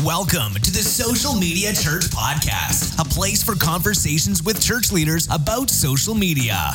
Welcome to the Social Media Church Podcast, a place for conversations with church leaders about social media.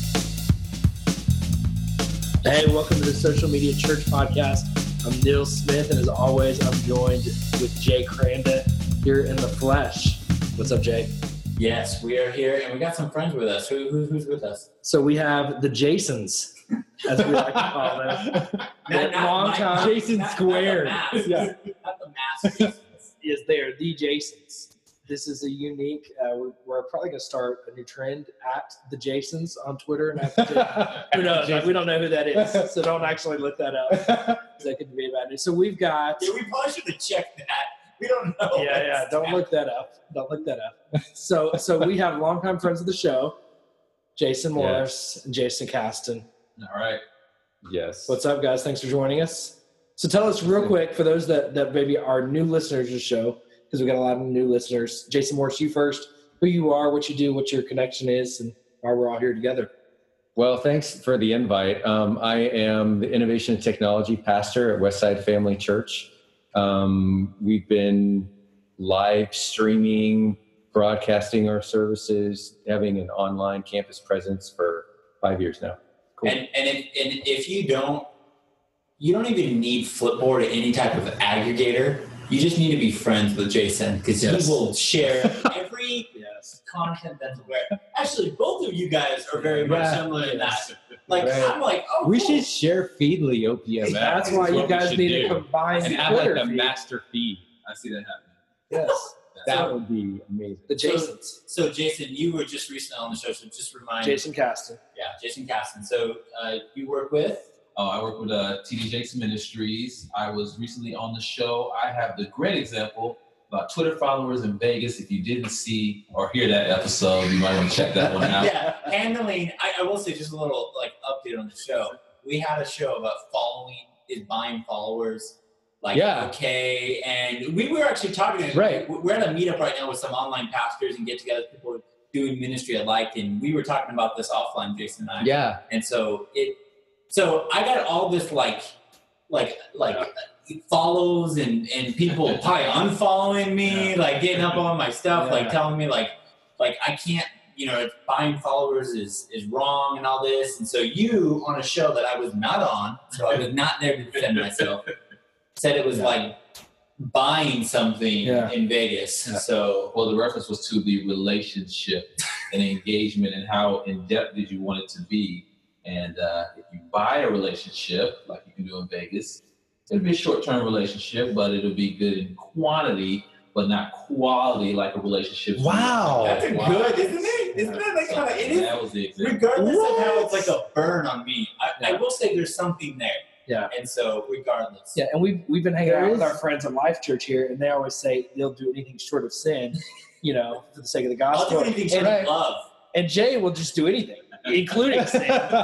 Hey, welcome to the Social Media Church Podcast. I'm Neil Smith, and as always, I'm joined with Jay Cranda here in the flesh. What's up, Jay? Yes, we are here, and we got some friends with us. Who's with us? So we have the Jasons, as we like to call them. Long time Jason Squared. Not the mask. Yes, they are the Jasons. This is a unique, we're probably going to start a new trend at the Jasons on Twitter. And who knows? We don't know who that is, so don't actually look that up. That could be bad news. So we've got... Yeah, we probably should have checked that. We don't know. Yeah, don't look that up. Don't look that up. So we have longtime friends of the show, Jason Morris and Jason Caston. All right. Yes. What's up, guys? Thanks for joining us. So tell us real quick, for those that maybe are new listeners to the show, because we got a lot of new listeners. Jason Morris, you first. Who you are, what you do, what your connection is, and why we're all here together. Well, thanks for the invite. I am the Innovation and Technology Pastor at Westside Family Church. We've been live streaming, broadcasting our services, having an online campus presence for 5 years now. Cool. And if you don't even need Flipboard or any type of aggregator. You just need to be friends with Jason because he will share every content that's aware. Actually, both of you guys are very much similar in that. Like, I'm like, oh, we cool. should share Feedly OPMS. That's why you guys need to combine and add like a master feed. I see that happening. Yes. That would be amazing. The Jasons. So Jason, you were just recently on the show, so just remind Jason Caston. Yeah, Jason Caston. So you work with? I work with TD Jakes Ministries. I was recently on the show. I have the great example about Twitter followers in Vegas. If you didn't see or hear that episode, you might want to check that one out. Yeah, handling. I will say just a little update on the show. We had a show about buying followers. Okay, and we were actually talking. Right. We're at a meetup right now with some online pastors and get together people doing ministry alike, and we were talking about this offline, Jason and I. Yeah. And so I got all this like follows and people probably unfollowing me, getting up on my stuff, telling me like I can't, buying followers is wrong and all this. And so you on a show that I was not on, so I was not there to defend myself, said it was like buying something in Vegas. And so, well, the reference was to the relationship and engagement and how in depth did you want it to be. And if you buy a relationship, like you can do in Vegas, it'll be a short-term relationship, but it'll be good in quantity, but not quality like a relationship. Wow. That's good, isn't it? Isn't that like kind of, it is? That was the example. Regardless of how it's like a burn on me, I will say there's something there. Yeah. And so regardless. Yeah, and we've been hanging out with our friends at Life Church here, and they always say they'll do anything short of sin, for the sake of the gospel. I'll do anything short of love. And Jay will just do anything, including sin.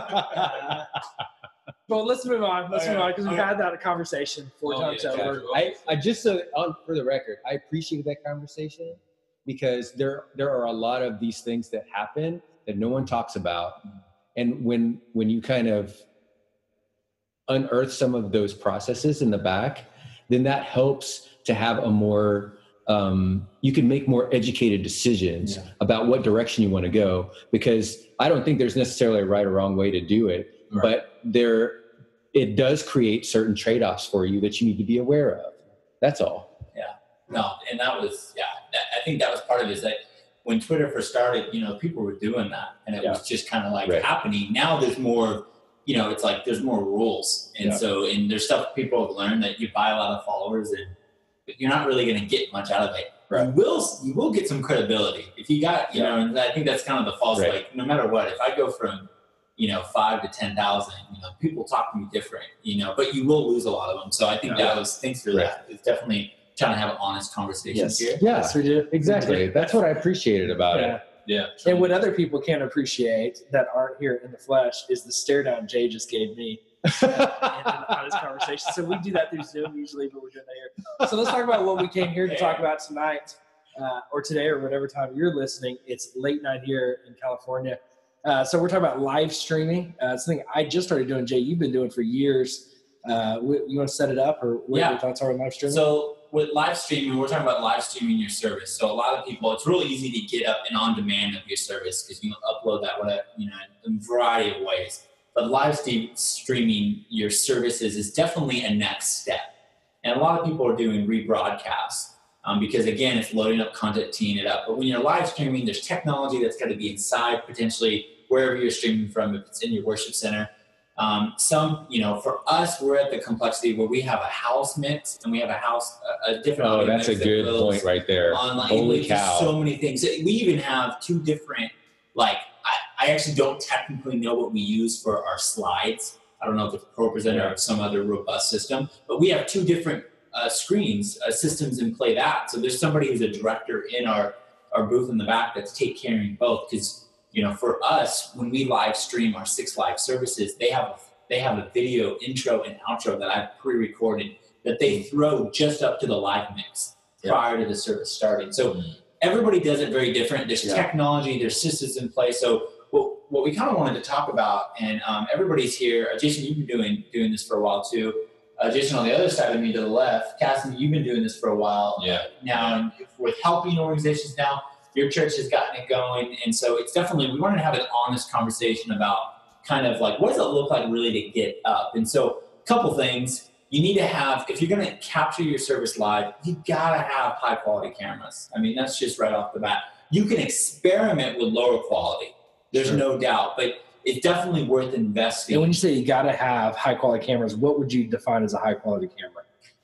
Well, let's move on. Because we've had that conversation four times over. I just for the record, I appreciate that conversation because there are a lot of these things that happen that no one talks about, and when you kind of unearth some of those processes in the back, then that helps to have a more you can make more educated decisions about what direction you want to go, because I don't think there's necessarily a right or wrong way to do it, but it does create certain trade-offs for you that you need to be aware of. That's all. Yeah. No, and that was, I think that was part of it, is that when Twitter first started, people were doing that, and it was just kind of happening. Now there's more, it's like there's more rules. And so, and there's stuff people have learned that you buy a lot of followers and you're not really going to get much out of it. Right. You will get some credibility if you got, and I think that's kind of the false, no matter what, if I go from, 5 to 10,000, people talk to me different, but you will lose a lot of them. So I think thanks for that. It's definitely trying to have honest conversations here. Yeah, yes, we do. Exactly. That's what I apprecited about it. Yeah. And what other people can't appreciate that aren't here in the flesh is the stare down Jay just gave me. On this conversation. So we do that through Zoom usually, but we're doing that here. So let's talk about what we came here to talk about tonight, or today, or whatever time you're listening. It's late night here in California. So we're talking about live streaming. It's something I just started doing. Jay, you've been doing for years. You want to set it up, or what your thoughts are on live streaming? So with live streaming, we're talking about live streaming your service. So a lot of people, it's really easy to get up and on demand of your service because you can upload that in a variety of ways. But live streaming your services is definitely a next step. And a lot of people are doing rebroadcasts because, again, it's loading up content, teeing it up. But when you're live streaming, there's technology that's got to be inside, potentially wherever you're streaming from, if it's in your worship center. For us, we're at the complexity where we have a house mix and we have a different. Oh, that's a good point right there. Holy cow. So many things. We even have two different, I actually don't technically know what we use for our slides. I don't know if it's ProPresenter or some other robust system, but we have two different systems in play that. So there's somebody who's a director in our booth in the back that's carrying both because, for us, when we live stream our 6 live services, they have a video intro and outro that I've pre-recorded that they throw just up to the live mix prior to the service starting. So everybody does it very different. There's technology, there's systems in place. So what we kind of wanted to talk about, and everybody's here. Jason, you've been doing this for a while too. Jason, on the other side of me to the left, Cassie, you've been doing this for a while now, and with helping organizations now. Your church has gotten it going. And so it's definitely, we wanted to have an honest conversation about kind of what does it look like really to get up? And so a couple things you need to have, if you're going to capture your service live, you got to have high quality cameras. I mean, that's just right off the bat. You can experiment with lower quality. There's no doubt, but it's definitely worth investing. And when you say you got to have high quality cameras, what would you define as a high quality camera?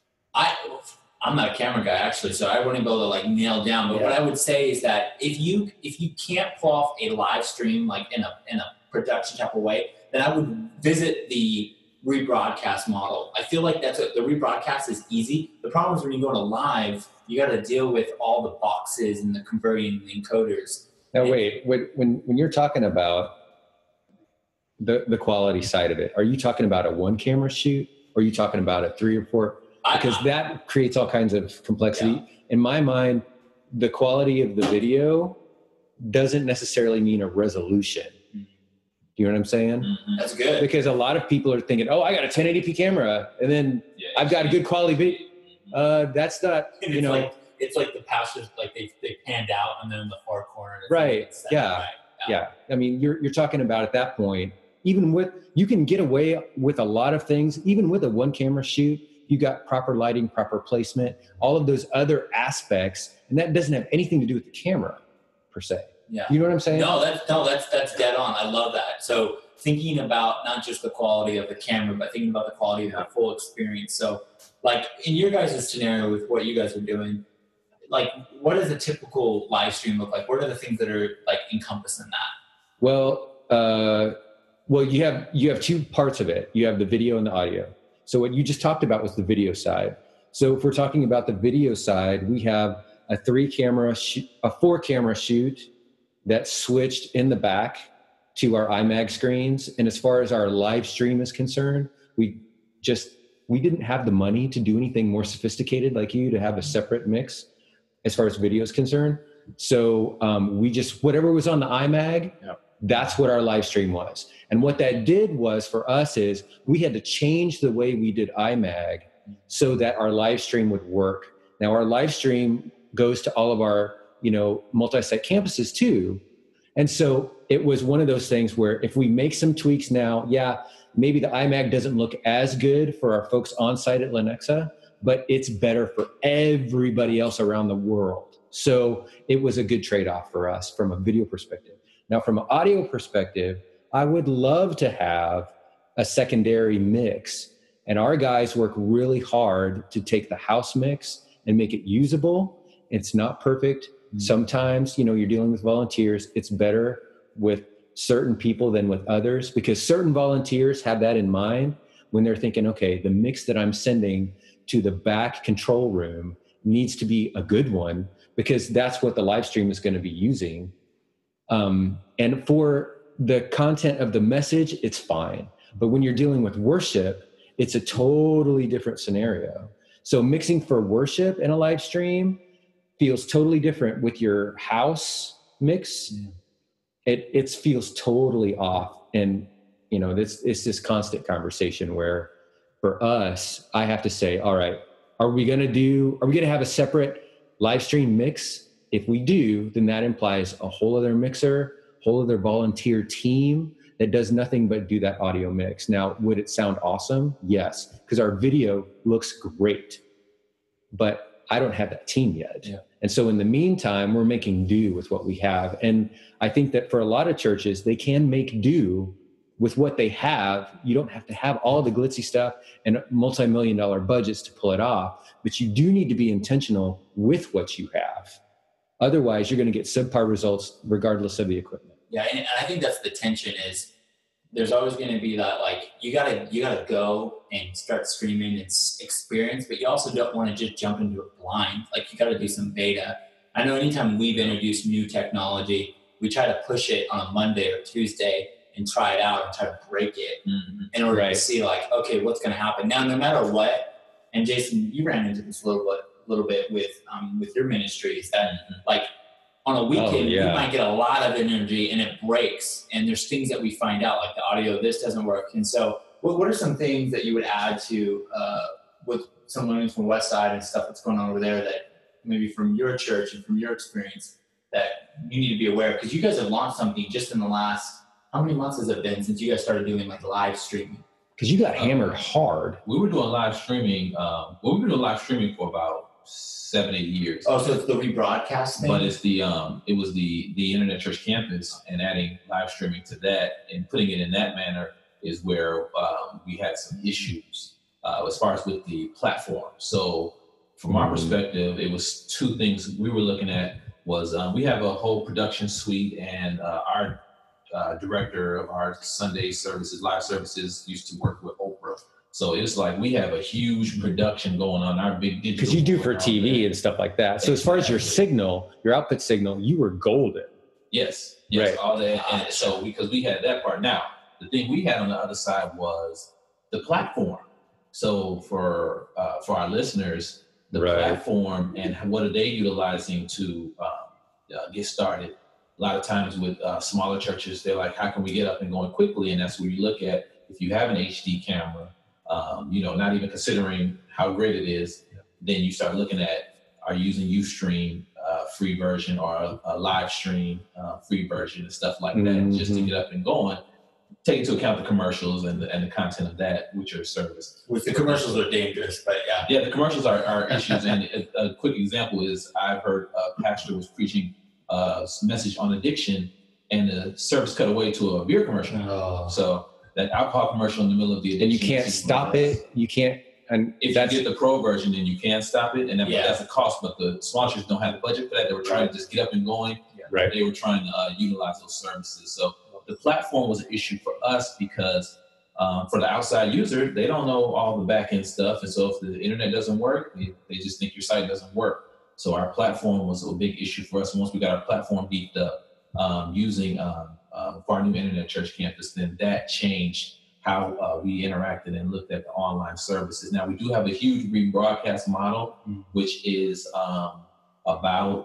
I'm not a camera guy actually, so I wouldn't be able to nail down. But what I would say is that if you can't pull off a live stream in a production type of way, then I would visit the rebroadcast model. I feel like the rebroadcast is easy. The problem is when you go to live, you got to deal with all the boxes and the converting the encoders. Now wait, when you're talking about the quality side of it, are you talking about a 1 camera shoot, or are you talking about a 3 or 4? Because that creates all kinds of complexity. Yeah. In my mind, the quality of the video doesn't necessarily mean a resolution. Do you know what I'm saying? Mm-hmm. That's good. Because a lot of people are thinking, oh, I got a 1080p camera, and then I've got a good quality video. That's not, it's like the pastors, they panned out and then in the far corner. Right. Yeah. I mean, you're talking about at that point, you can get away with a lot of things, even with a 1 camera shoot. You got proper lighting, proper placement, all of those other aspects, and that doesn't have anything to do with the camera per se. Yeah. You know what I'm saying? No, that's dead on. I love that. So thinking about not just the quality of the camera, but thinking about the quality of the full experience. So in your guys' scenario with what you guys are doing, what does a typical live stream look like? What are the things that are encompassed in that? Well, you have 2 parts of it. You have the video and the audio. So what you just talked about was the video side. So if we're talking about the video side, we have a 4 camera shoot that's switched in the back to our iMag screens. And as far as our live stream is concerned, we didn't have the money to do anything more sophisticated like you to have a separate mix as far as video is concerned. So whatever was on the iMag, that's what our live stream was. And what that did was for us is we had to change the way we did iMag so that our live stream would work. Now our live stream goes to all of our, multi-site campuses too. And so it was one of those things where if we make some tweaks now, maybe the iMag doesn't look as good for our folks on site at Lenexa, but it's better for everybody else around the world. So it was a good trade-off for us from a video perspective. Now, from an audio perspective, I would love to have a secondary mix. And our guys work really hard to take the house mix and make it usable. It's not perfect. Sometimes, you're dealing with volunteers. It's better with certain people than with others because certain volunteers have that in mind when they're thinking, okay, the mix that I'm sending to the back control room needs to be a good one because that's what the live stream is going to be using. And for the content of the message, it's fine. But when you're dealing with worship, it's a totally different scenario. So mixing for worship in a live stream feels totally different with your house mix. It feels totally off. And, it's this constant conversation where for us, I have to say, all right, Are we going to have a separate live stream mix? If we do, then that implies a whole other mixer, whole other volunteer team that does nothing but do that audio mix. Now, would it sound awesome? Yes, because our video looks great, but I don't have that team yet. Yeah. And so in the meantime, we're making do with what we have. And I think that for a lot of churches, they can make do with what they have. You don't have to have all the glitzy stuff and multi-million-dollar budgets to pull it off, but you do need to be intentional with what you have. Otherwise, you're going to get subpar results regardless of the equipment. Yeah, and I think that's the tension is there's always going to be that, like, you gotta go and start streaming and experience, but you also don't want to just jump into it blind. Like, you got to do some beta. I know anytime we've introduced new technology, we try to push it on a Monday or Tuesday and try it out and try to break it in order to see, like, okay, what's going to happen. Now, no matter what, and Jason, you ran into this a little bit with your ministry, is that like on a weekend, you might get a lot of energy and it breaks, and there's things that we find out, like the audio, this doesn't work. And so what are some things that you would add to with some learnings from Westside and stuff that's going on over there that maybe from your church and from your experience that you need to be aware of? Because you guys have launched something just in the last, how many months has it been since you guys started doing like live streaming? Because you got hammered hard. We were doing live streaming. We've been doing live streaming for about 7-8 years. Oh, so it's the rebroadcast thing? But it's it was the Internet Church Campus, and adding live streaming to that and putting it in that manner is where we had some issues as far as with the platform. So from our perspective, it was two things we were looking at. Was we have a whole production suite, and our director of our Sunday services, live services, used to work with Oprah. So it's like we have a huge production going on, our big digital. Because you do for TV and stuff like that. So as far as your signal, your output signal, you were golden. Yes, right. All that. And so because we had that part. Now, the thing we had on the other side was the platform. So for our listeners, the platform and what are they utilizing to get started? A lot of times with smaller churches, they're like, how can we get up and going quickly? And that's where you look at, if you have an HD camera, not even considering how great it is, then you start looking at, are you using Ustream free version or a live stream free version and stuff like that, just to get up and going. Take into account the commercials and the content of that, which are service. With the commercials are dangerous, but yeah. Yeah, the commercials are issues. And a quick example is I've heard a pastor was preaching a message on addiction, and the service cut away to a beer commercial. Oh. So that alcohol commercial in the middle of the addiction. And you can't stop it. You can't. And if you get the pro version, then you can stop it. And that's a cost, but the sponsors don't have the budget for that. They were trying to just get up and going. Right. They were trying to utilize those services. So the platform was an issue for us because for the outside user, they don't know all the back end stuff. And so if the internet doesn't work, they just think your site doesn't work. So our platform was a big issue for us. And once we got our platform beefed up using for our new Internet Church Campus, then that changed how we interacted and looked at the online services. Now, we do have a huge rebroadcast model, which is about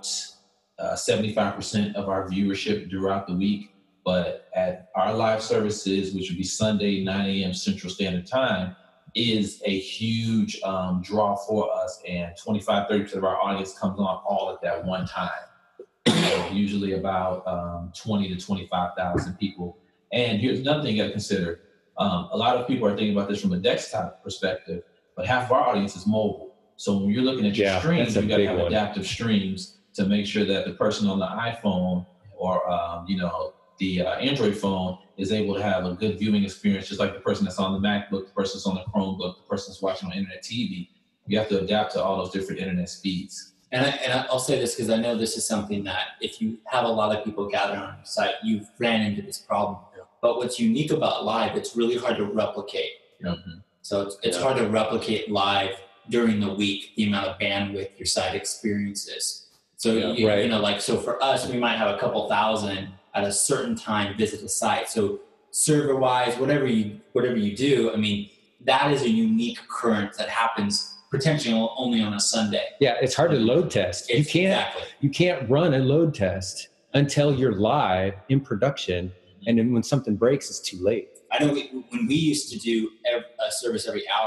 75% of our viewership throughout the week. But at our live services, which would be Sunday, 9 a.m. Central Standard Time, is a huge draw for us. And 25-30% of our audience comes on all at that one time. So usually about 20 to 25,000 people. And here's another thing you got to consider. A lot of people are thinking about this from a desktop perspective, but half of our audience is mobile. So when you're looking at your streams, you got to have adaptive streams to make sure that the person on the iPhone or the Android phone is able to have a good viewing experience, just like the person that's on the MacBook, the person that's on the Chromebook, the person that's watching on internet TV. You have to adapt to all those different internet speeds. And I'll say this because I know this is something that if you have a lot of people gathered on your site, you've ran into this problem. But what's unique about live, it's really hard to replicate. Mm-hmm. So it's hard to replicate live during the week, the amount of bandwidth your site experiences. So, so for us, we might have a couple thousand at a certain time visit the site. So server wise, whatever you do, I mean, that is a unique occurrence that happens potentially only on a Sunday. Yeah, it's hard to load test. You can't run a load test until you're live in production. Mm-hmm. And then when something breaks, it's too late. I know when we used to do a service every hour,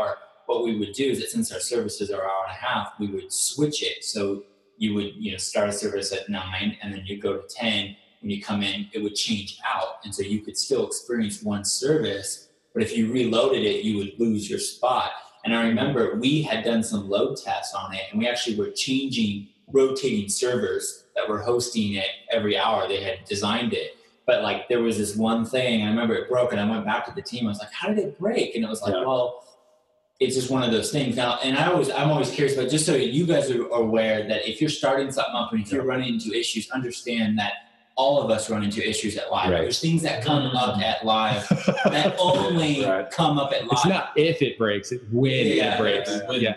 what we would do is that since our services are an hour and a half, we would switch it. So you would, start a service at 9 and then you go to 10. When you come in, it would change out. And so you could still experience one service, but if you reloaded it, you would lose your spot. And I remember we had done some load tests on it, and we actually were rotating servers that were hosting it every hour. They had designed it. But like there was this one thing, I remember it broke, and I went back to the team. I was like, how did it break? And it was like, well, it's just one of those things. Now, and I'm always curious, but just so you guys are aware that if you're starting something up and if you're running into issues, understand that all of us run into issues at live. Right. There's things that come up at live that only come up at live. It's not if it breaks, it's when it breaks.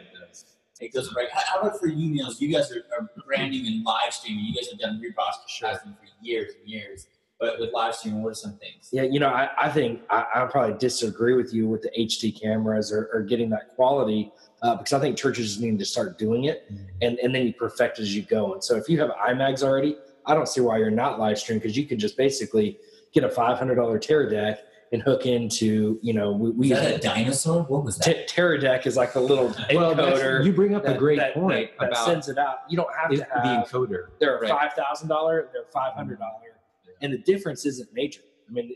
It goes break. How about for you, Niels? You guys are branding and live streaming. You guys have done rebroadcasting for years and years. But with live streaming, what are some things? Yeah, I think I probably disagree with you with the HD cameras or getting that quality because I think churches need to start doing it and then you perfect as you go. And so if you have iMags already, I don't see why you're not live streaming because you could just basically get a $500 Teradek and hook into, Was that a dinosaur? What was that? Teradek is like a little encoder. You bring up a great point that sends it out. You don't have to have the encoder. They're $5,000, they're $500. And the difference isn't major. I mean,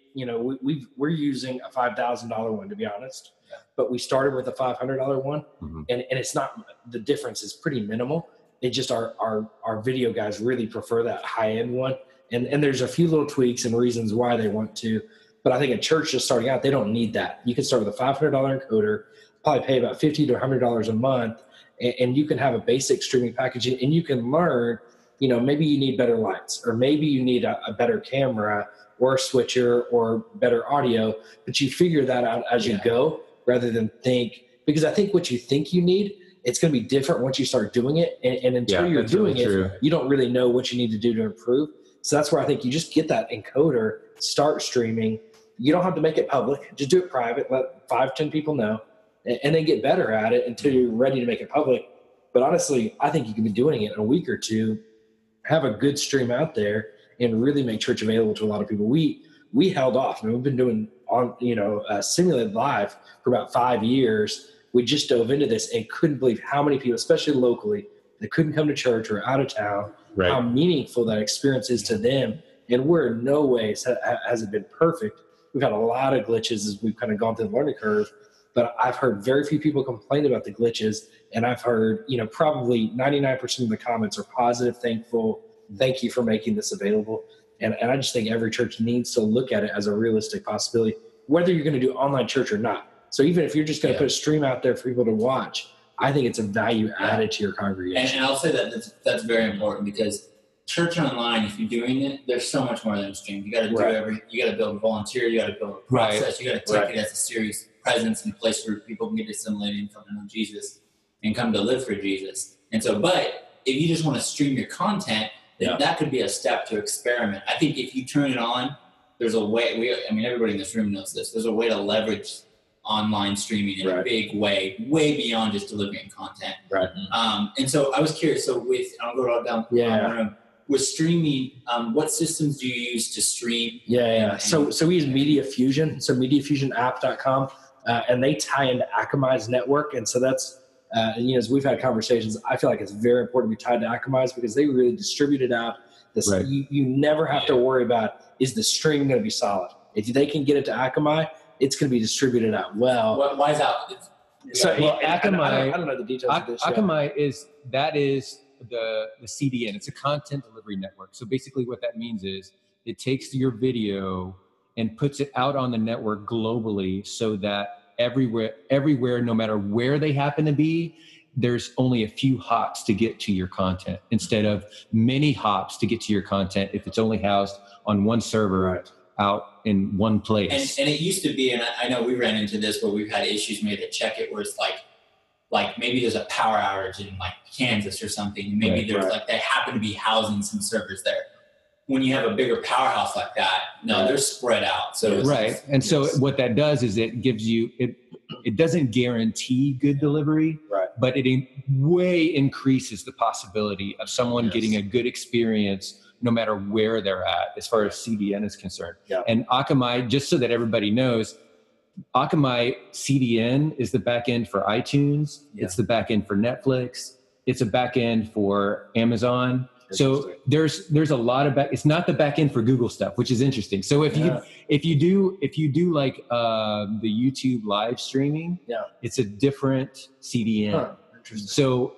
we're using a $5,000 one, to be honest, but we started with a $500 one, and it's not, the difference is pretty minimal. It just our video guys really prefer that high end one, and there's a few little tweaks and reasons why they want to, but I think a church just starting out, they don't need that. You can start with a $500 encoder, probably pay about $50 to $100 a month, and you can have a basic streaming package, and you can learn. Maybe you need better lights, or maybe you need a better camera or a switcher or better audio, but you figure that out as you go rather than think, because I think what you think you need, it's going to be different once you start doing it. And until you're doing it, you don't really know what you need to do to improve. So that's where I think you just get that encoder, start streaming. You don't have to make it public. Just do it private. Let 5-10 people know, and then get better at it until you're ready to make it public. But honestly, I think you can be doing it in a week or two, have a good stream out there, and really make church available to a lot of people. We held off. I mean, we've been doing simulated live for about 5 years. We just dove into this and couldn't believe how many people, especially locally, that couldn't come to church or out of town, how meaningful that experience is to them. And we're in no ways has it been perfect. We've had a lot of glitches as we've kind of gone through the learning curve, but I've heard very few people complain about the glitches. And I've heard, probably 99% of the comments are positive, thankful, thank you for making this available. And I just think every church needs to look at it as a realistic possibility, whether you're going to do online church or not. So even if you're just going to put a stream out there for people to watch, I think it's a value added to your congregation. And I'll say that's very important, because church online, if you're doing it, there's so much more than a stream. You got to do you got to build a volunteer, you got to build a process, you got to take it as a serious presence and place where people can get assimilated and come to know Jesus and come to live for Jesus. And so, but if you just want to stream your content, then that could be a step to experiment. I think if you turn it on, there's a way, everybody in this room knows this, there's a way to leverage online streaming in a big way beyond just delivering content. Right. And so I was curious, so I'll go down the room. With streaming, what systems do you use to stream? So we use Media Fusion, so MediaFusionApp.com, and they tie into Akamai's network. And so that's, as we've had conversations, I feel like it's very important to be tied to Akamai's because they really distribute it out. You never have to worry about, is the stream going to be solid? If they can get it to Akamai, it's going to be distributed out well. Why is that? Akamai, I don't know the details of this. Akamai is the CDN. It's a content delivery network. So basically what that means is it takes your video and puts it out on the network globally so that everywhere, no matter where they happen to be, there's only a few hops to get to your content instead of many hops to get to your content if it's only housed on one server out in one place. And it used to be, and I know we ran into this where we've had issues maybe to check it, where it's like maybe there's a power outage in like Kansas or something. Maybe there's they happen to be housing some servers there. When you have a bigger powerhouse like that, they're spread out. So so what that does is it gives you it doesn't guarantee good delivery, but it way increases the possibility of someone getting a good experience no matter where they're at as far as CDN is concerned. And Akamai, just so that everybody knows, Akamai CDN is the back end for iTunes. Yeah. It's the back end for Netflix. It's a back end for Amazon. So there's a lot of it's not the back end for Google stuff, which is interesting. So if you do like the YouTube live streaming, it's a different CDN. Huh. Interesting. So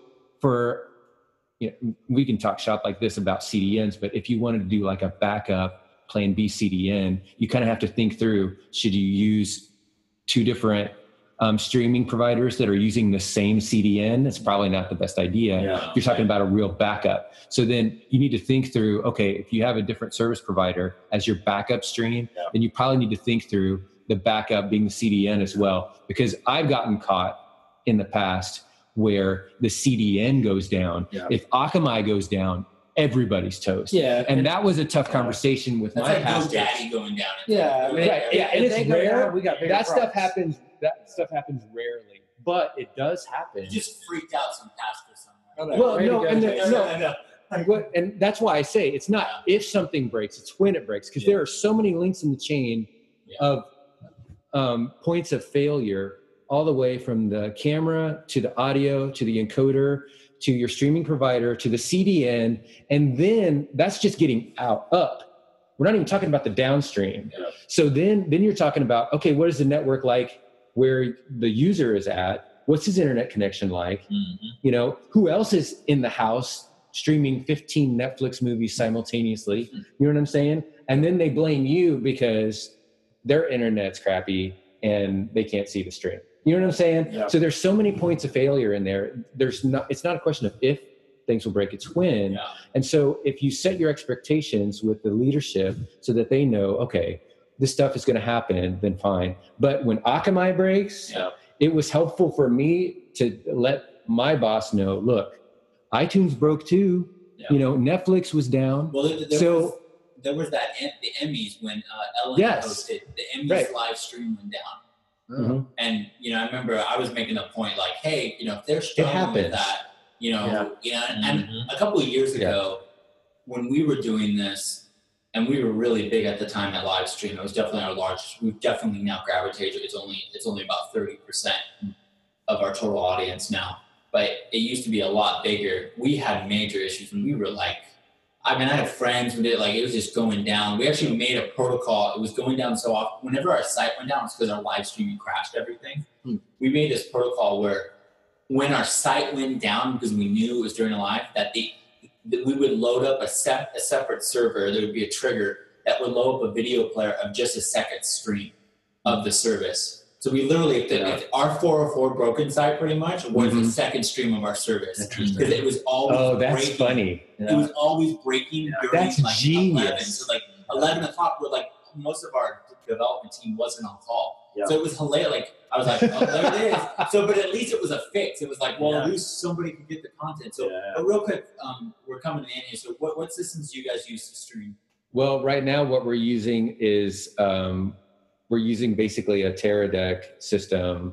we can talk shop like this about CDNs, but if you wanted to do like a backup plan B CDN, you kind of have to think through, should you use two different streaming providers that are using the same CDN? It's probably not the best idea. Yeah. You're talking about a real backup. So then you need to think through, okay, if you have a different service provider as your backup stream, then you probably need to think through the backup being the CDN as well. Because I've gotten caught in the past where the CDN goes down. Yeah. If Akamai goes down, everybody's toast. Yeah. And that was a tough conversation with my pastor. GoDaddy going down. Yeah. And it's rare. We got that stuff happens. That stuff happens rarely, but it does happen. You just freaked out some pastor somewhere. Oh, well, and that's why I say it's not if something breaks, it's when it breaks, because there are so many links in the chain of points of failure, all the way from the camera to the audio to the encoder to your streaming provider to the CDN, and then that's just getting up. We're not even talking about the downstream. Yeah. So then you're talking about, okay, what is the network like where the user is at? What's his internet connection like? Mm-hmm. Who else is in the house streaming 15 Netflix movies simultaneously? Mm-hmm. You know what I'm saying? And then they blame you because their internet's crappy and they can't see the stream. You know what I'm saying? Yeah. So there's so many points of failure in there. It's not a question of if things will break, it's when. Yeah. And so if you set your expectations with the leadership so that they know, okay, this stuff is going to happen, then fine. But when Akamai breaks, it was helpful for me to let my boss know, look, iTunes broke too. Yeah. Netflix was down. Well, there was that the Emmys when Ellen hosted the Emmys live stream went down. Mm-hmm. And I remember I was making a point like, hey, if they're struggling with that, and a couple of years ago when we were doing this, and we were really big at the time at live stream, it was definitely our largest. We've definitely now gravitated. It's only about 30% of our total audience now, but it used to be a lot bigger. We had major issues when we were like, I had friends who did it was just going down. We actually made a protocol. It was going down so often. Whenever our site went down, it's because our live streaming crashed everything. We made this protocol where when our site went down, because we knew it was during a live, that we would load up a separate server. There would be a trigger that would load up a video player of just a second stream of the service. So we literally, our 404 broken site pretty much was the second stream of our service. Because it was always that's breaking. Funny. Yeah. It was always breaking during genius. 11. So 11 o'clock, where most of our development team wasn't on call. Yeah. So it was hilarious. I was like, oh, there it is. So, but at least it was a fix. It was like, well, at least somebody could get the content. So but real quick, we're coming to the end here. So what systems do you guys use to stream? Well, right now what we're using is, we're using basically a Teradek system,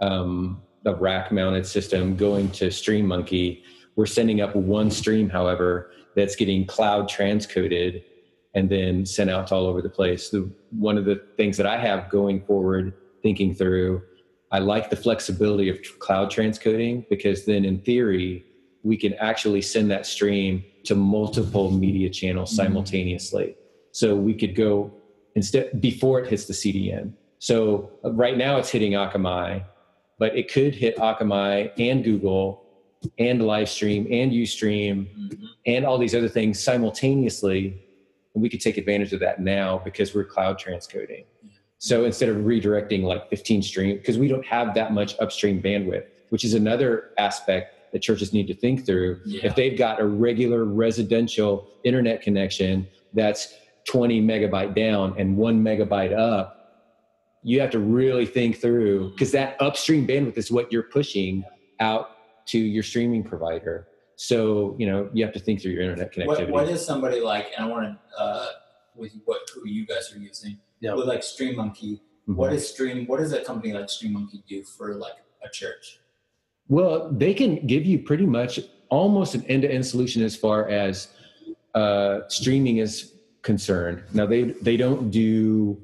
a rack-mounted system going to StreamMonkey. We're sending up one stream, however, that's getting cloud transcoded and then sent out to all over the place. One of the things that I have going forward, thinking through, I like the flexibility of cloud transcoding, because then in theory, we can actually send that stream to multiple media channels simultaneously. So we could go before it hits the CDN. So right now it's hitting Akamai, but it could hit Akamai and Google and Livestream and Ustream and all these other things simultaneously. And we could take advantage of that now because we're cloud transcoding. So instead of redirecting 15 streams, because we don't have that much upstream bandwidth, which is another aspect that churches need to think through. Yeah. If they've got a regular residential internet connection that's 20 megabyte down and 1 megabyte up, you have to really think through, because that upstream bandwidth is what you're pushing out to your streaming provider. So, you have to think through your internet connectivity. What is somebody like, and I want to, who you guys are using, with StreamMonkey, what does a company like StreamMonkey do for a church? Well, they can give you pretty much almost an end-to-end solution as far as streaming is concerned. Now they don't do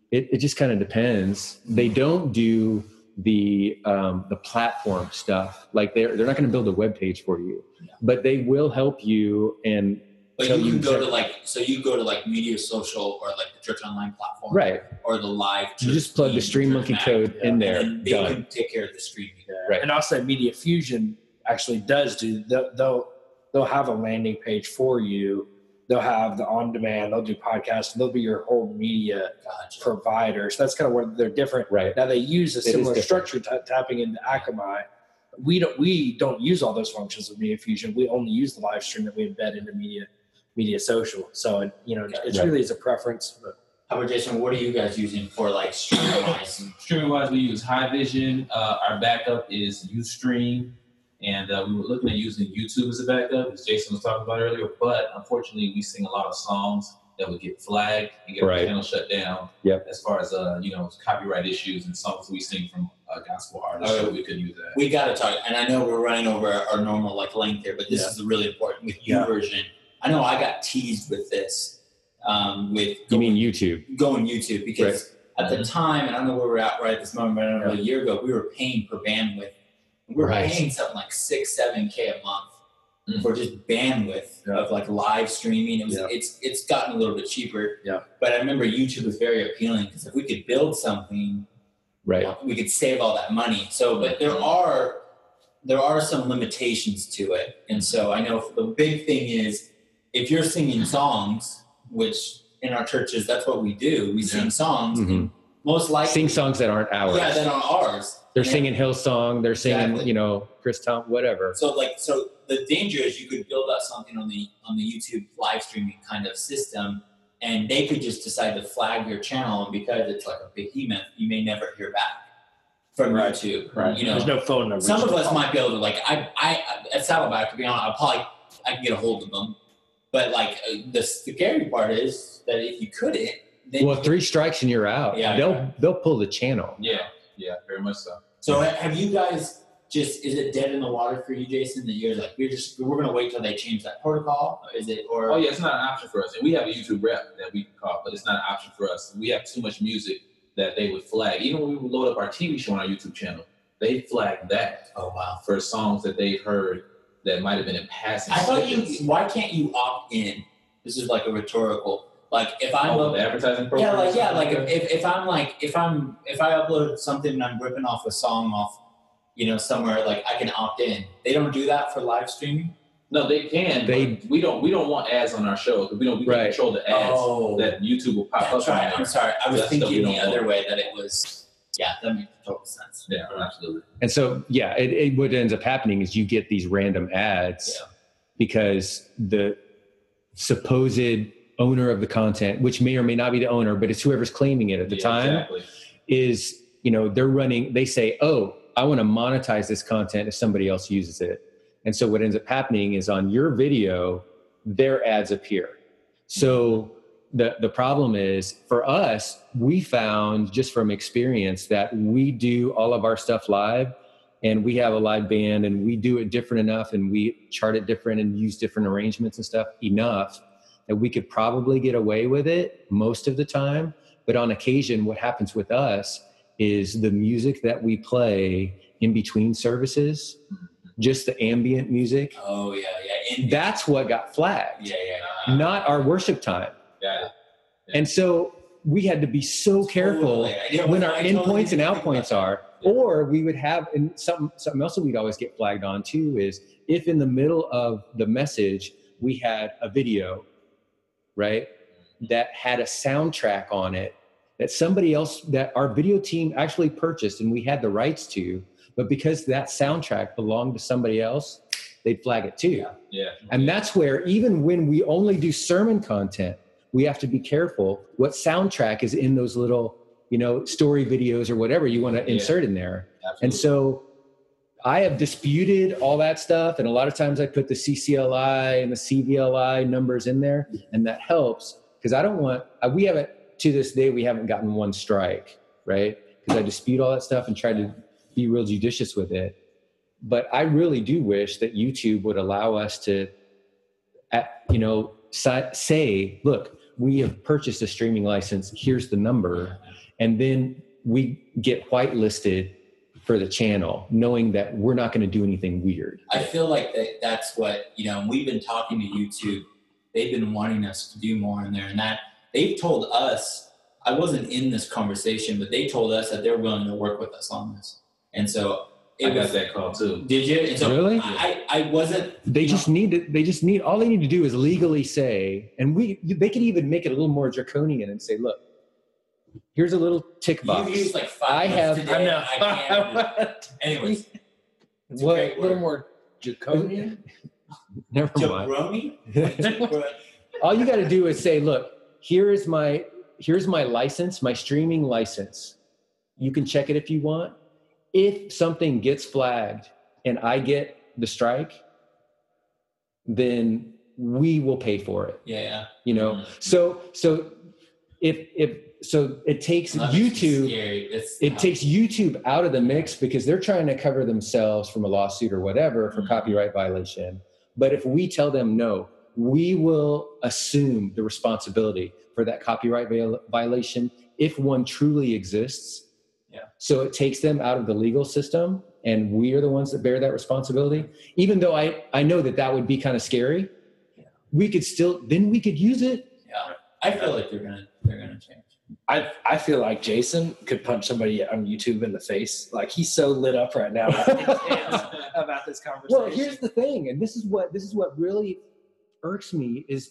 it just kind of depends. They don't do the platform stuff. Like they're not going to build a web page for you, but they will help you. And but you can go to like Media Social or like the Church Online platform, right? Or the live. You just plug the StreamMonkey code in there. And they can take care of the streaming. Yeah. Right. And also Media Fusion actually does do. They'll have a landing page for you. They'll have the on-demand. They'll do podcasts. They'll be your whole media provider. So that's kind of where they're different. Right. Now they use a similar structure tapping into Akamai. We don't use all those functions of Media Fusion. We only use the live stream that we embed into Media Social. So it really is a preference. But how about Jason? What are you guys using for like streaming wise? Streaming wise, we use HiVision. Our backup is Ustream. And we were looking at using YouTube as a backup, as Jason was talking about earlier. But unfortunately, we sing a lot of songs that would get flagged and get our channel shut down. Yep. As far as copyright issues and songs we sing from gospel artists, so we could use that. We got to talk, and I know we're running over our normal length here, but this is really important with YouVersion. I know I got teased with this. You mean YouTube? Going YouTube because at the time, and I don't know where we're at right at this moment, but I don't know, a year ago, we were paying per bandwidth. We're paying something like $6-7K a month for just bandwidth of like live streaming. It's gotten a little bit cheaper. Yeah. But I remember YouTube was very appealing because if we could build something, we could save all that money. So, but there are some limitations to it, and so I know the big thing is if you're singing songs, which in our churches that's what we do. We sing songs. And most likely sing songs that aren't ours. Yeah, that aren't ours. They're singing Hillsong. They're singing, Chris Tom, whatever. So the danger is you could build out something on the YouTube live streaming kind of system, and they could just decide to flag your channel, and because it's like a behemoth, you may never hear back from YouTube. Right. There's no phone number. Some of us might be able to I at Saddleback, to be honest, I can get a hold of them, but the scary part is that if you couldn't, then 3 strikes and you're out. Yeah, they'll pull the channel. Yeah, very much so. So have you guys is it dead in the water for you, Jason, that you're like, we're going to wait till they change that protocol? Is it, or? Oh yeah, it's not an option for us. And we have a YouTube rep that we can call, but it's not an option for us. We have too much music that they would flag. Even when we would load up our TV show on our YouTube channel, they flag that. Oh wow. For songs that they've heard that might have been in passing. Why can't you opt in? This is like a rhetorical. Like if I'm the advertising program. If I upload something and I'm ripping off a song off, somewhere, like I can opt in. They don't do that for live streaming. No, they can. We don't want ads on our show because we can control the ads that YouTube will pop up. Right. I'm sorry. I was thinking the other way that it was. Yeah, that makes total sense. Yeah, absolutely. And so what ends up happening is you get these random ads because the supposed owner of the content, which may or may not be the owner, but it's whoever's claiming it at the time, is, they're running, they say, oh, I want to monetize this content if somebody else uses it. And so what ends up happening is on your video, their ads appear. So the problem is for us, we found just from experience that we do all of our stuff live and we have a live band and we do it different enough and we chart it different and use different arrangements and stuff enough that we could probably get away with it most of the time. But on occasion, what happens with us is the music that we play in between services, just the ambient music. Oh, yeah. That's what got flagged. Yeah. Not our worship time. Yeah. And so we had to be so careful when our in-points and out-points are. Or we would have, and something else that we'd always get flagged on too is if in the middle of the message, we had a video, right, that had a soundtrack on it that somebody else, that our video team actually purchased and we had the rights to, but because that soundtrack belonged to somebody else, they'd flag it too. Yeah. And that's where even when we only do sermon content, we have to be careful what soundtrack is in those little, story videos or whatever you want to insert in there. Absolutely. And so I have disputed all that stuff. And a lot of times I put the CCLI and the CVLI numbers in there, and that helps because to this day, we haven't gotten one strike, right? Because I dispute all that stuff and try to be real judicious with it. But I really do wish that YouTube would allow us to, say, look, we have purchased a streaming license. Here's the number. And then we get whitelisted for the channel, knowing that we're not going to do anything weird. I feel like that's what, we've been talking to YouTube. They've been wanting us to do more in there, and that they've told us, I wasn't in this conversation, but they told us that they're willing to work with us on this. And so I got that call too. Did you? And so really? I wasn't. They just need all they need to do is legally say, and they could even make it a little more draconian and say, look, here's a little tick box. You used like 5 months today. I can't. Anyways. What? A little more draconian? Never mind. Jabroni? All you got to do is say, look, here's my license, my streaming license. You can check it if you want. If something gets flagged and I get the strike, then we will pay for it. Yeah. So it takes YouTube, takes YouTube out of the mix because they're trying to cover themselves from a lawsuit or whatever for copyright violation. But if we tell them no, we will assume the responsibility for that copyright violation if one truly exists. Yeah. So it takes them out of the legal system, and we are the ones that bear that responsibility. Even though I know that would be kind of scary, we could use it. Yeah, I feel like they're gonna change. I feel like Jason could punch somebody on YouTube in the face. Like, he's so lit up right now about this conversation. Well, here's the thing, and this is what really irks me is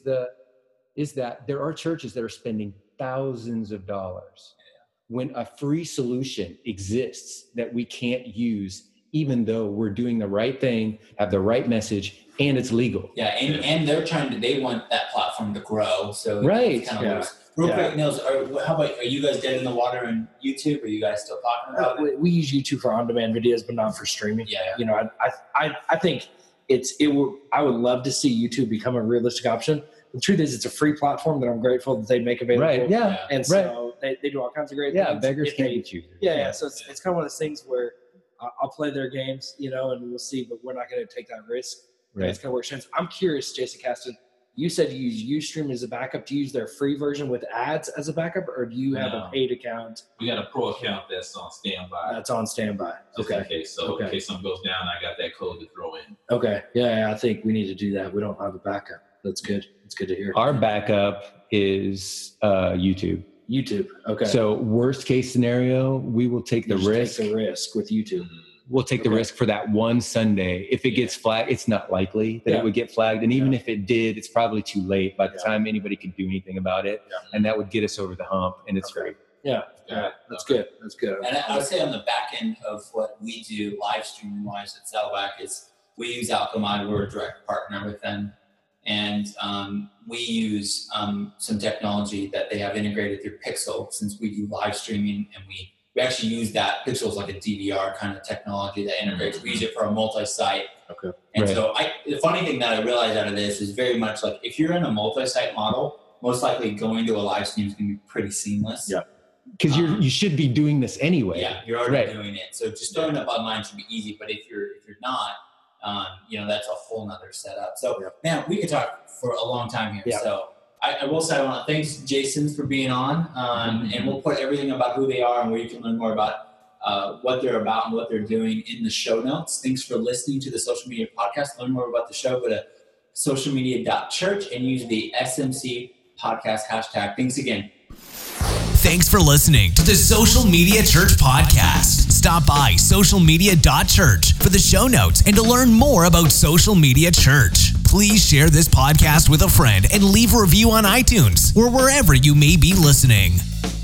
that there are churches that are spending thousands of dollars when a free solution exists that we can't use, even though we're doing the right thing, have the right message, and it's legal. Yeah, and they want that platform to grow. So right. It's kind of works. Real quick, Nils, how about, are you guys dead in the water on YouTube? Are you guys still talking about it? We use YouTube for on-demand videos, but not for streaming. Yeah. I think I would love to see YouTube become a realistic option. The truth is, it's a free platform that I'm grateful that they make available. Right. Yeah. And so they do all kinds of great things. Yeah. Beggars can't be choosers. Yeah. So it's kind of one of those things where I'll play their games, and we'll see, but we're not going to take that risk. Right. It's kind of where it stands. I'm curious, Jason Caston, you said you use Ustream as a backup. Do you use their free version with ads as a backup, or do you have a paid account? We got a pro account that's on standby. That's on standby. Just in case. So in case something goes down, I got that code to throw in. Okay. Yeah, I think we need to do that. We don't have a backup. That's good. It's good to hear. Our backup is YouTube. YouTube. Okay. So worst case scenario, we will take the risk. Take the risk with YouTube. Mm-hmm. We'll take the risk for that one Sunday. If it gets flagged, it's not likely that it would get flagged. And even if it did, it's probably too late by the time anybody could do anything about it. Yeah. And that would get us over the hump, and it's free. Yeah. That's good. That's good. And I would say on the back end of what we do live streaming wise at Saddleback is we use Alchemod. We're a direct partner with them. And we use some technology that they have integrated through Pixel, since we do live streaming, and we actually use that. Pixel is like a DVR kind of technology that integrates. We use it for a multi-site. Okay. And so the funny thing that I realized out of this is very much like, if you're in a multi-site model, most likely going to a live stream is going to be pretty seamless. Yeah. Because you should be doing this anyway. Yeah, you're already doing it. So just throwing up online should be easy. But if you're not, that's a whole nother setup. So man, we could talk for a long time here. Yeah. So I will say, I want to thanks Jason for being on, and we'll put everything about who they are and where you can learn more about what they're about and what they're doing in the show notes. Thanks for listening to the Social Media Podcast. Learn more about the show, go to socialmedia.church and use the SMC podcast hashtag. Thanks again. Thanks for listening to the Social Media Church Podcast. Stop by socialmedia.church for the show notes and to learn more about Social Media Church. Please share this podcast with a friend and leave a review on iTunes or wherever you may be listening.